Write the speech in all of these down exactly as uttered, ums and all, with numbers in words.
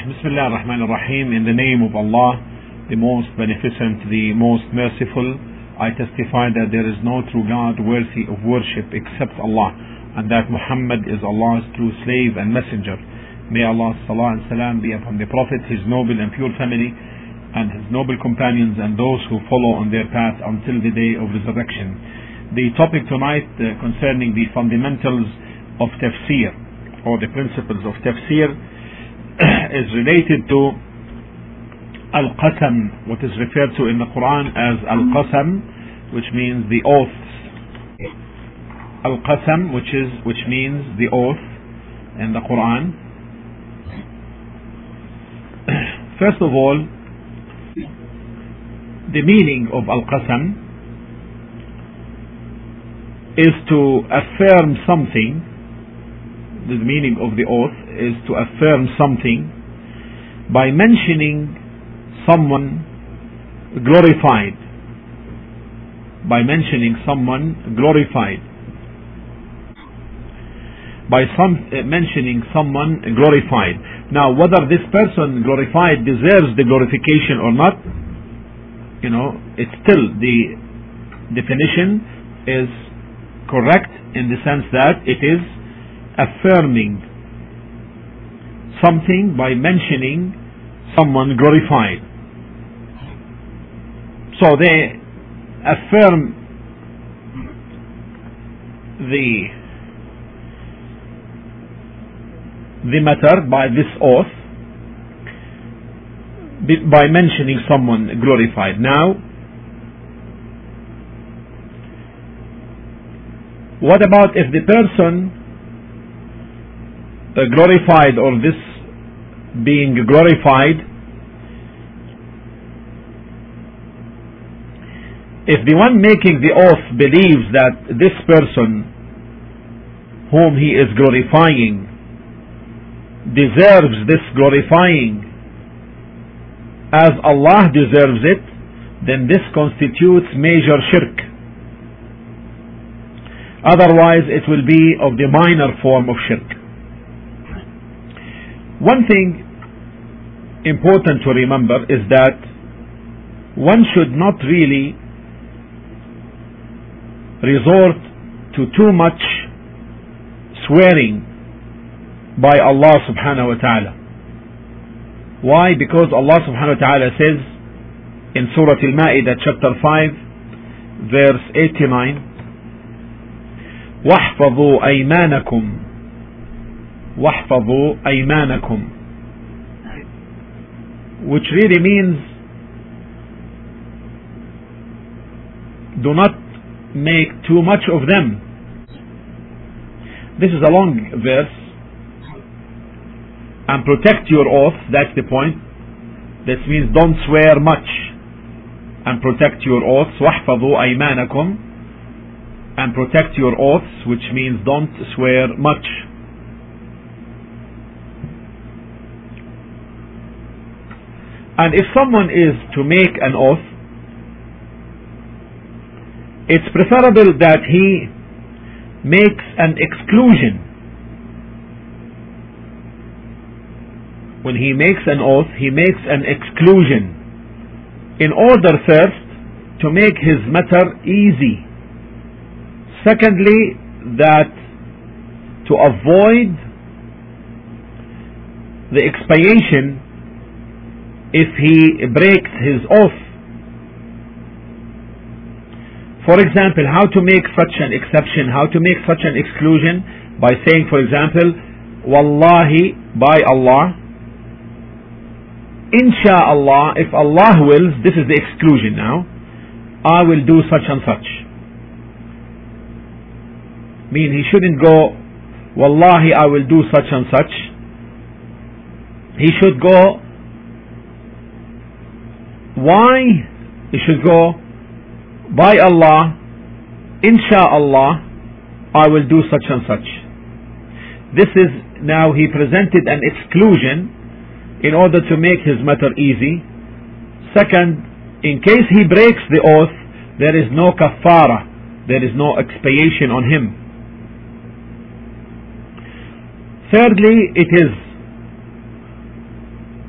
Bismillah ar-Rahman ar-Rahim. In the name of Allah, the most beneficent, the most merciful, I testify that there is no true God worthy of worship except Allah, and that Muhammad is Allah's true slave and messenger. May Allah's salah and salam be upon the Prophet, his noble and pure family, and his noble companions, and those who follow on their path until the day of resurrection. The topic tonight uh, concerning the fundamentals of tafsir, or the principles of tafsir, is related to Al-Qasam, what is referred to in the Quran as Al-Qasam, which means the oaths. Al-Qasam, which is which means the oath in the Quran. First of all, the meaning of Al-Qasam is to affirm something. The meaning of the oath is to affirm something by mentioning someone glorified. By mentioning someone glorified. By some, uh, mentioning someone glorified. Now, whether this person glorified deserves the glorification or not, you know, it's still the definition is correct in the sense that it is affirming something by mentioning someone glorified. So they affirm the the matter by this oath, by mentioning someone glorified. Now, what about if the person uh, glorified, or this being glorified, if the one making the oath believes that this person whom he is glorifying deserves this glorifying as Allah deserves it, then this constitutes major shirk. Otherwise it will be of the minor form of shirk. One thing important to remember is that one should not really resort to too much swearing by Allah subhanahu wa ta'ala. Why? Because Allah subhanahu wa ta'ala says in Surah Al-Ma'idah chapter five verse eighty-nine, وَاحْفَظُوا أَيْمَانَكُمْ وَاحْفَظُوا أَيْمَانَكُمْ, which really means do not make too much of them. This is a long verse. And protect your oath, that's the point. This means don't swear much, and protect your oaths. وَاحْفَظُوا أَيْمَانَكُمْ, and protect your oaths, which means don't swear much. And if someone is to make an oath, it's preferable that he makes an exclusion. When he makes an oath, he makes an exclusion in order first to make his matter easy. Secondly, that to avoid the expiation if he breaks his oath. For example, how to make such an exception, how to make such an exclusion, by saying, for example, Wallahi, by Allah, Insha'Allah, if Allah wills, this is the exclusion now, I will do such and such. Mean he shouldn't go, Wallahi, I will do such and such. He should go, why? He should go, by Allah, Insha'Allah, I will do such and such. This is, now he presented an exclusion in order to make his matter easy. Second, in case he breaks the oath, there is no kaffara, there is no expiation on him. Thirdly, it is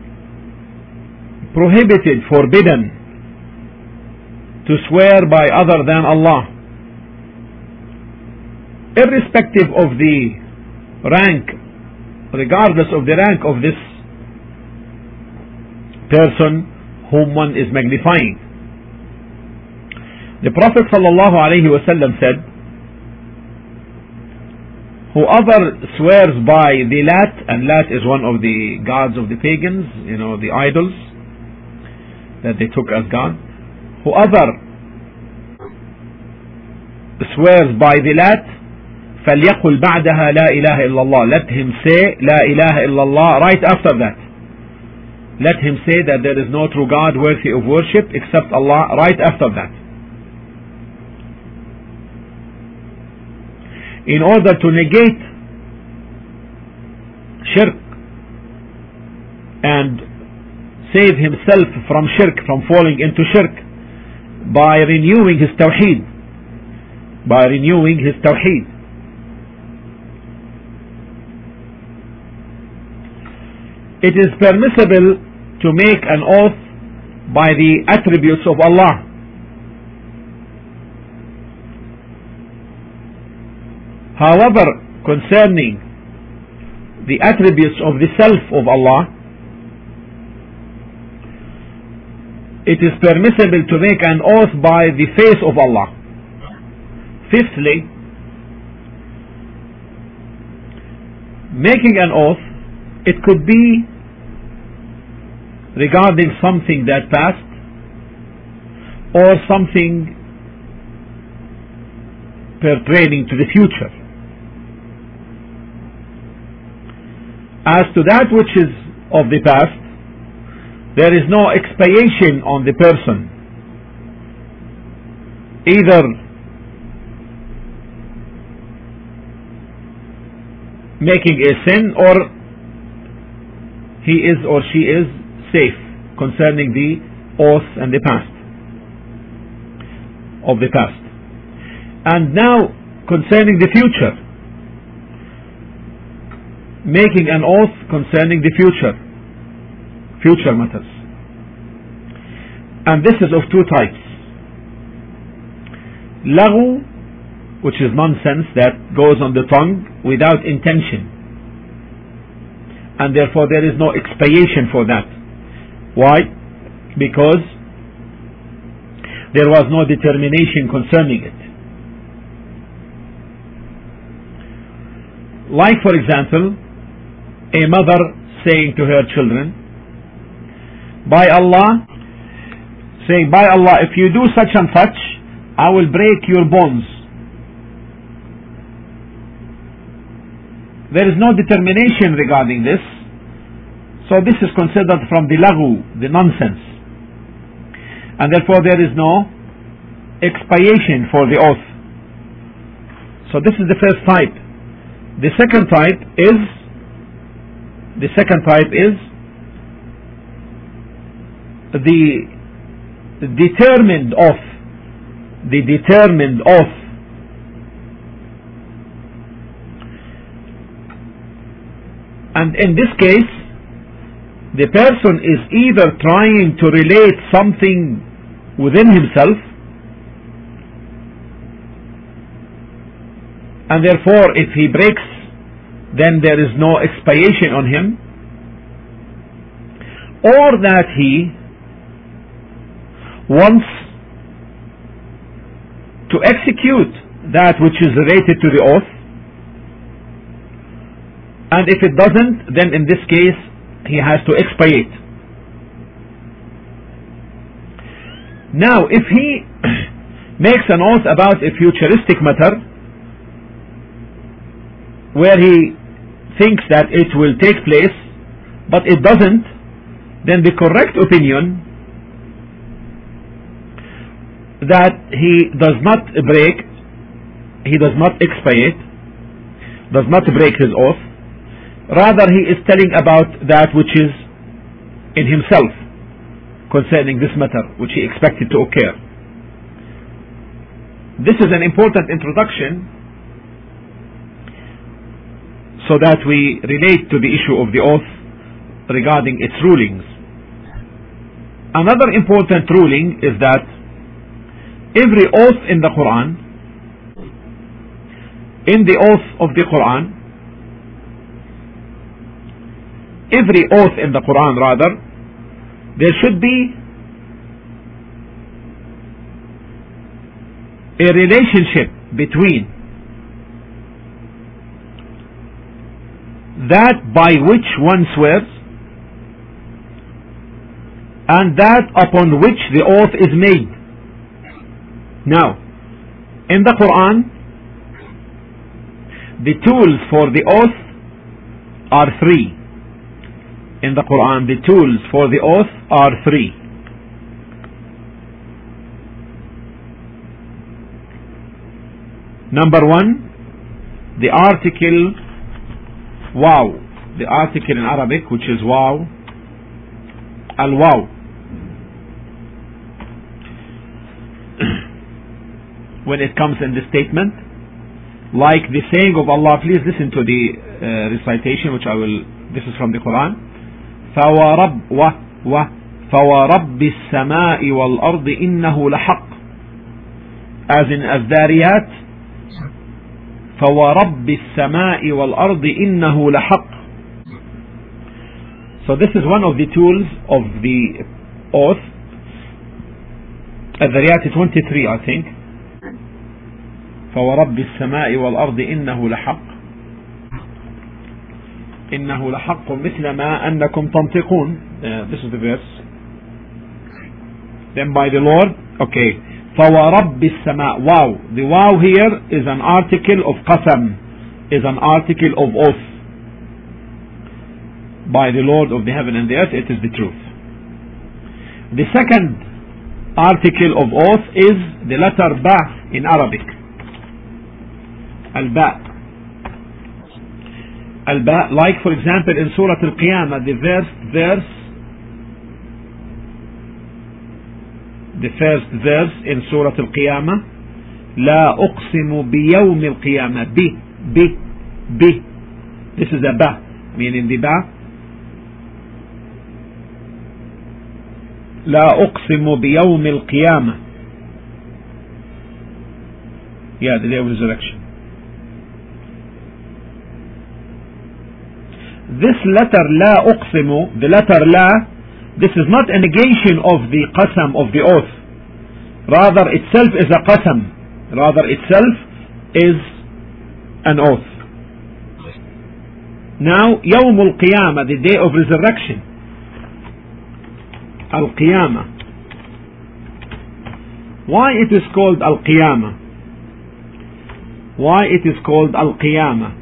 prohibited, forbidden to swear by other than Allah, irrespective of the rank, regardless of the rank of this person whom one is magnifying. The Prophet sallallahu alaihi wasallam said, whoever swears by the Lat, and Lat is one of the gods of the pagans, you know, the idols that they took as God, whoever swears by the Lat, فَلْيَقُلْ بَعْدَهَا لَا إِلَهَ إِلَّا اللَّهِ, let him say لَا إِلَهَ إِلَّا اللَّهِ right after that. Let him say that there is no true God worthy of worship except Allah right after that. In order to negate shirk and save himself from shirk, from falling into shirk, by renewing his tawheed, by renewing his tawheed. It is permissible to make an oath by the attributes of Allah. However, concerning the attributes of the self of Allah, it is permissible to make an oath by the face of Allah. Fifthly, making an oath, it could be regarding something that passed or something pertaining to the future. As to that which is of the past, there is no expiation on the person, either making a sin or he is or she is safe concerning the oath and the past of the past. And now concerning the future, making an oath concerning the future, future matters. And this is of two types. Laghu, which is nonsense that goes on the tongue without intention, and therefore there is no expiation for that. Why? Because there was no determination concerning it. Like, for example, a mother saying to her children, by Allah, saying, by Allah, if you do such and such, I will break your bones. There is no determination regarding this, so this is considered from the laghu, the nonsense, and therefore there is no expiation for the oath. So this is the first type. The second type is the second type is the determined oath, the determined oath. And in this case, the person is either trying to relate something within himself, and therefore if he breaks, then there is no expiation on him, or that he wants to execute that which is related to the oath, and if it doesn't, then in this case he has to expiate. Now, if he makes an oath about a futuristic matter where he thinks that it will take place but it doesn't, then the correct opinion that he does not break, he does not expiate, does not break his oath, rather he is telling about that which is in himself concerning this matter which he expected to occur. This is an important introduction so that we relate to the issue of the oath regarding its rulings. Another important ruling is that every oath in the Quran, in the oath of the Quran, every oath in the Quran rather, there should be a relationship between that by which one swears and that upon which the oath is made. Now, in the Quran, the tools for the oath are three. In the Quran, the tools for the oath are three. Number one, the article wow, the article in Arabic, which is wow, al-wow. When it comes in the statement, like the saying of Allah, please listen to the uh, recitation, which I will, this is from the Quran. فَوَرَبْ وَ وَ فَوَرَبِّ السَّمَاءِ وَالْأَرْضِ إِنَّهُ لَحَقٌّ, as in الذاريات فَوَرَبِّ السَّمَاءِ وَالْأَرْضِ إِنَّهُ لَحَقٌّ. So this is one of the tools of the oath. الذاريات twenty-three, I think. فَوَرَبِّ السَّمَاءِ وَالْأَرْضِ إِنَّهُ لَحَقٌّ إِنَّهُ لَحَقٌّ مِثْلَ مَا أَنَّكُمْ تَنْطِقُونَ. uh, This is the verse. Then by the Lord, okay. فَوَرَبِّ السَّمَاءِ, wow. The wow here is an article of qasam, is an article of oath. By the Lord of the heaven and the earth, it is the truth. The second article of oath is the letter ba in Arabic. Al-ba. Al-ba, like for example in Surah Al-Qiyamah, the verse, verse, the first verse in Surah Al-Qiyamah, لا أقسم بيوم القيامة, bi, bi, bi. This is a ba, meaning the ba. لا أقسم بيوم القيامة. Yeah, the day of resurrection. This letter لا أقسم, the letter لا, this is not a negation of the qasam, of the oath. Rather itself is a qasam. Rather itself is an oath. Now, يوم القيامة, the day of resurrection. Al-Qiyamah. Why it is called Al-Qiyamah? Why it is called Al-Qiyamah?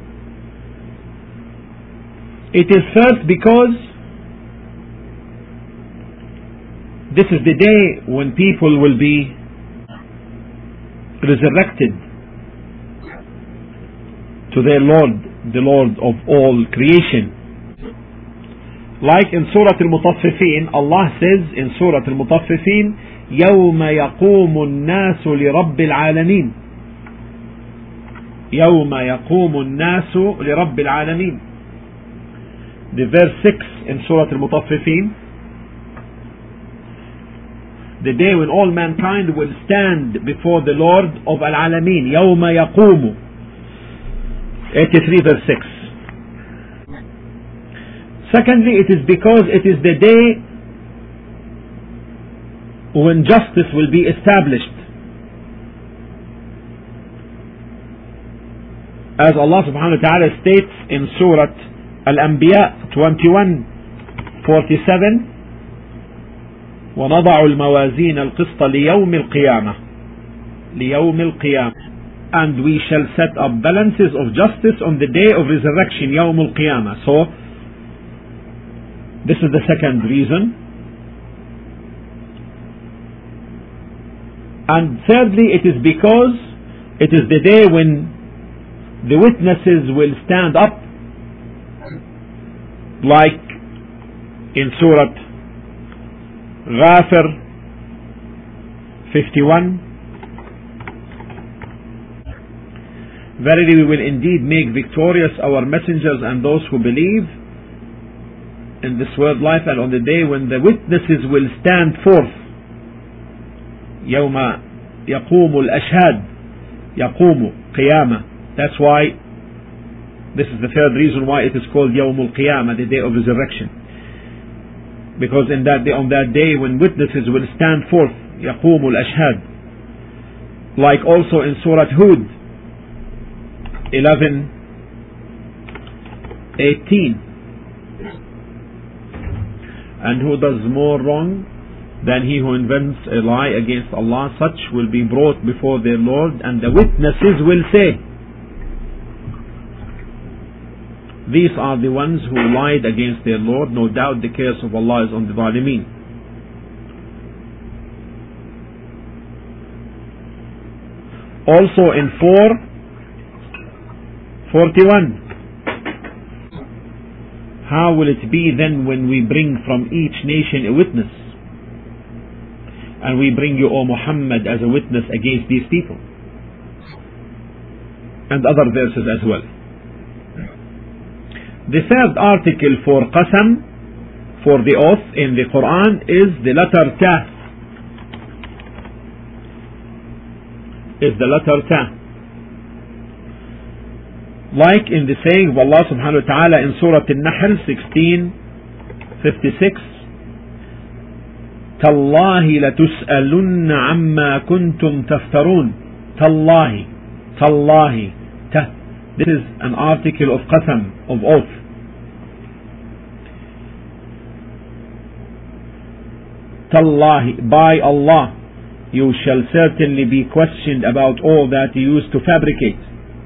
It is first because this is the day when people will be resurrected to their Lord, the Lord of all creation. Like in Surah Al-Mutaffifin, Allah says in Surah Al-Mutaffifin, يَوْمَ يَقُومُ النَّاسُ لِرَبِّ الْعَالَمِينَ. يَوْمَ يَقُومُ النَّاسُ لِرَبِّ الْعَالَمِينَ. The verse six in Surah Al-Mutaffifin, the day when all mankind will stand before the Lord of Al-Alameen. يَوْمَ يَقُومُ, eighty-three verse six. Secondly, it is because it is the day when justice will be established. As Allah subhanahu wa ta'ala states in Surah Al-Anbiya twenty-one forty-seven, وَنَضَعُ الْمَوَازِينَ الْقِسْطَ لِيَوْمِ الْقِيَامَةِ لِيَوْمِ الْقِيَامَةِ, and we shall set up balances of justice on the day of resurrection, يَوْمُ الْقِيَامَةِ. So, this is the second reason. And thirdly, it is because it is the day when the witnesses will stand up, like in Surah Ghafir fifty-one, verily we will indeed make victorious our messengers and those who believe, in this world life, and on the day when the witnesses will stand forth. يوم يقوم الأشهاد, يقوم قيامة. That's why, this is the third reason why it is called يوم القيامة, the day of resurrection. Because in that day, on that day when witnesses will stand forth, يقوم الأشهاد. Like also in Surah Hud eleven eighteen. And who does more wrong than he who invents a lie against Allah, such will be brought before their Lord, and the witnesses will say, these are the ones who lied against their Lord. No doubt the curse of Allah is on the Zalimeen. Also in four forty-one. How will it be then when we bring from each nation a witness, and we bring you, O Muhammad, as a witness against these people? And other verses as well. The third article for qasam, for the oath in the Quran, is the letter ta. Is the letter ta. Like in the saying of Allah subhanahu wa ta'ala in Surah An-Nahl sixteen fifty-six, تَاللَّهِ لَتُسْأَلُنَّ عَمَّا كُنْتُمْ تَفْتَرُونَ. تَاللَّهِ, تَاللَّهِ, ta. This is an article of qasam, of oath. تَاللَّهِ, by Allah, you shall certainly be questioned about all that you used to fabricate.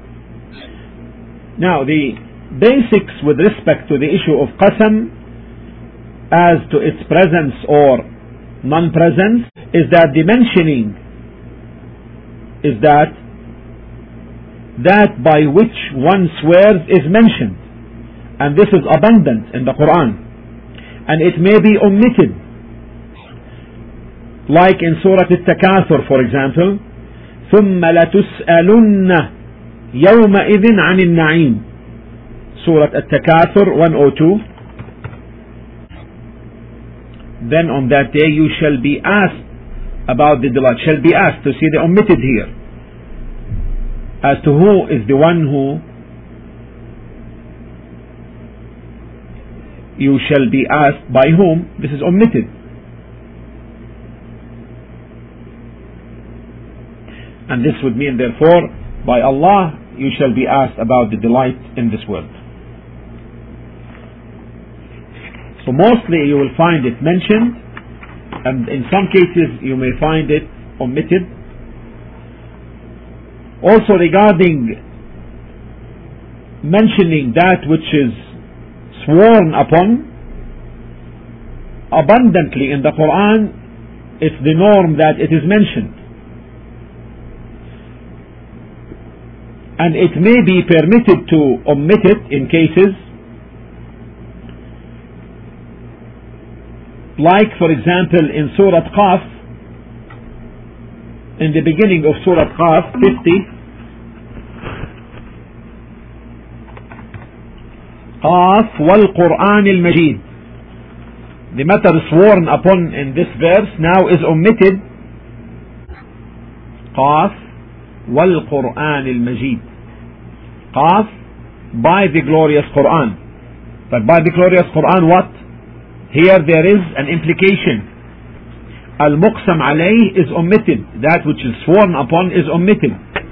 Now, the basics with respect to the issue of qasam as to its presence or non-presence is that the mentioning is that that by which one swears is mentioned, and this is abundant in the Quran, and it may be omitted, like in Surah At-Takathur, for example, ثُمَّ لَتُسْأَلُنَّ يومئذ عن النعيم. Surah At-Takathur one oh two. Then on that day you shall be asked about the delight. Shall be asked, to see the omitted here, as to who is the one who you shall be asked by whom. This is omitted. And this would mean, therefore, by Allah you shall be asked about the delight in this world. So mostly you will find it mentioned, and in some cases you may find it omitted. Also regarding mentioning that which is sworn upon, abundantly in the Quran it's the norm that it is mentioned. And it may be permitted to omit it in cases, like for example in Surah Qaf, in the beginning of Surah Qaf fifty, Qaf wal Quran al Majid. The matter sworn upon in this verse now is omitted. Qaf wal Quran al Majid. Qaf, by the glorious Quran. But by the glorious Quran what? Here there is an implication. Al-Muqsam alayh is omitted. That which is sworn upon is omitted.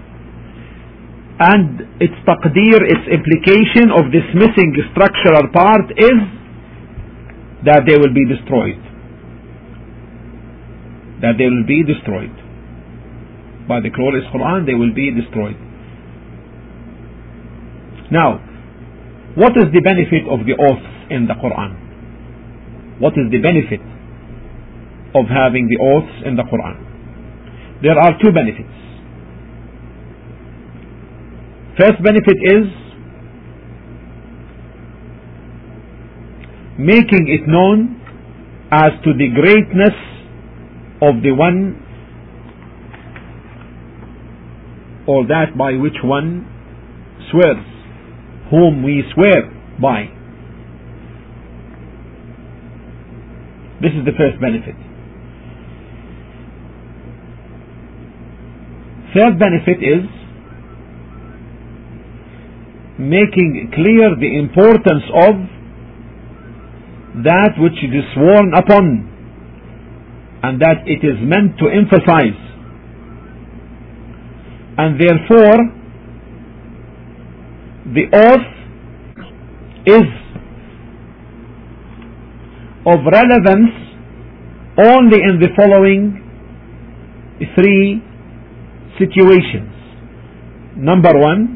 And its taqdeer, its implication of this missing structural part is that they will be destroyed. That they will be destroyed. By the glorious Quran they will be destroyed. Now, what is the benefit of the oaths in the Quran? What is the benefit of having the oaths in the Quran? There are two benefits. First benefit is making it known as to the greatness of the one or that by which one swears, whom we swear by. This is the first benefit. Third benefit is making clear the importance of that which it is sworn upon, and that it is meant to emphasize, and therefore the oath is of relevance only in the following three situations. Number one,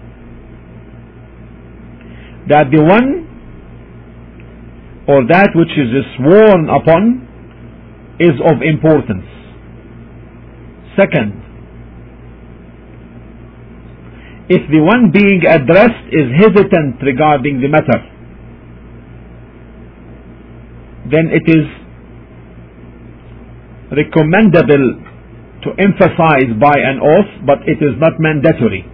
that the one or that which is sworn upon is of importance. Second, if the one being addressed is hesitant regarding the matter, then it is recommendable to emphasize by an oath, but it is not mandatory.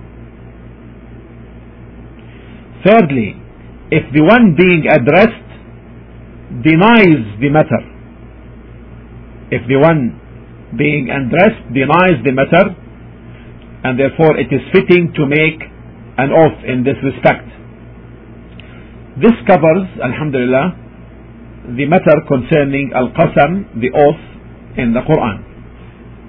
Thirdly, if the one being addressed denies the matter, if the one being addressed denies the matter, and therefore it is fitting to make an oath in this respect. This covers, alhamdulillah, the matter concerning al-qasam, the oath in the Quran.